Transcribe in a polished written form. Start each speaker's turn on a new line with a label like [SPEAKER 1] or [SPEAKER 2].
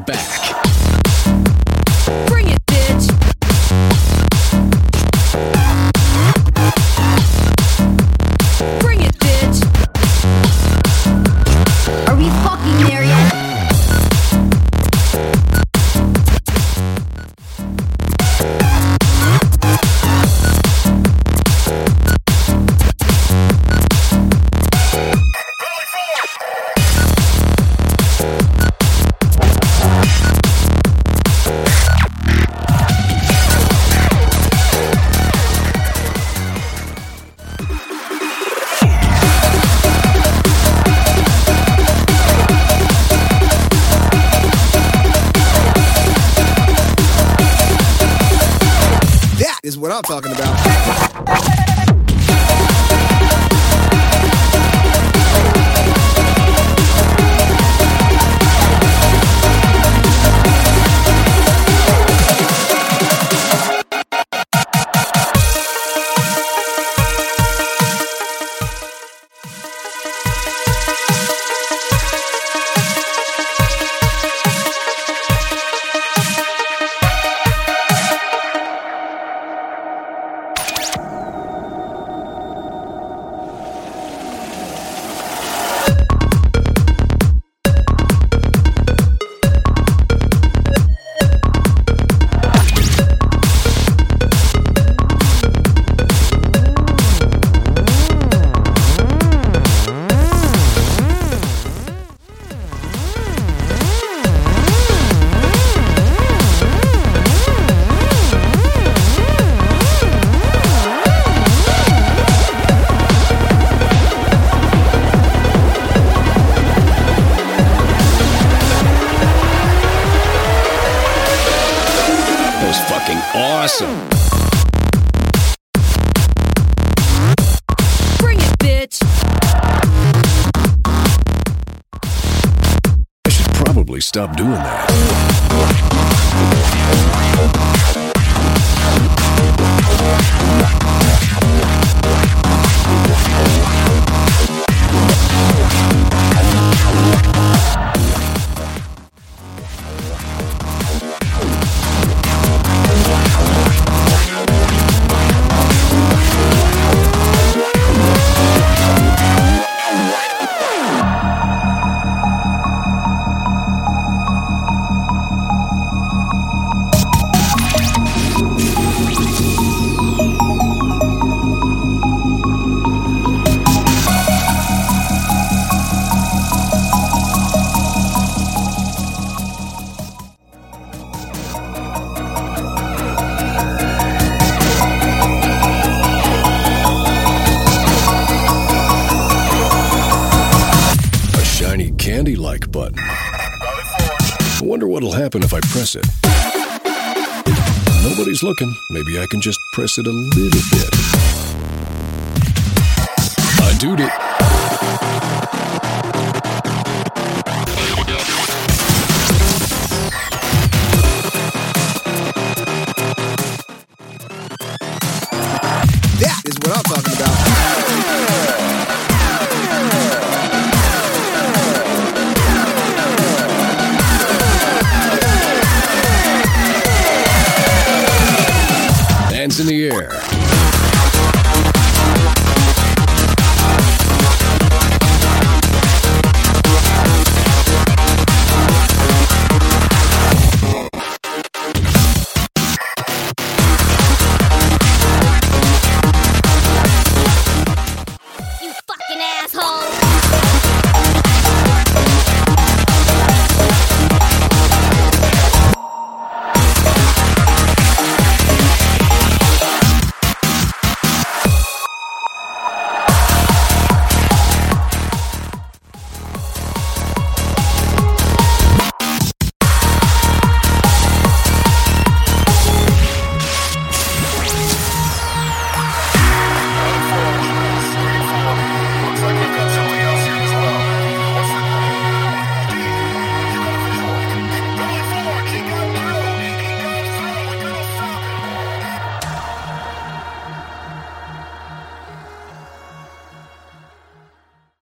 [SPEAKER 1] back.
[SPEAKER 2] Bring it, bitch. Bring it, bitch.
[SPEAKER 3] Are we fucking there yet?
[SPEAKER 4] Is what I'm talking about.
[SPEAKER 1] Awesome.
[SPEAKER 2] Bring it, bitch.
[SPEAKER 1] I should probably stop doing that. Candy-like button. I wonder what'll happen if I press it. Nobody's looking. Maybe I can just press it a little bit. I doed it.
[SPEAKER 4] That is what I'm talking about.
[SPEAKER 1] Hands in the air.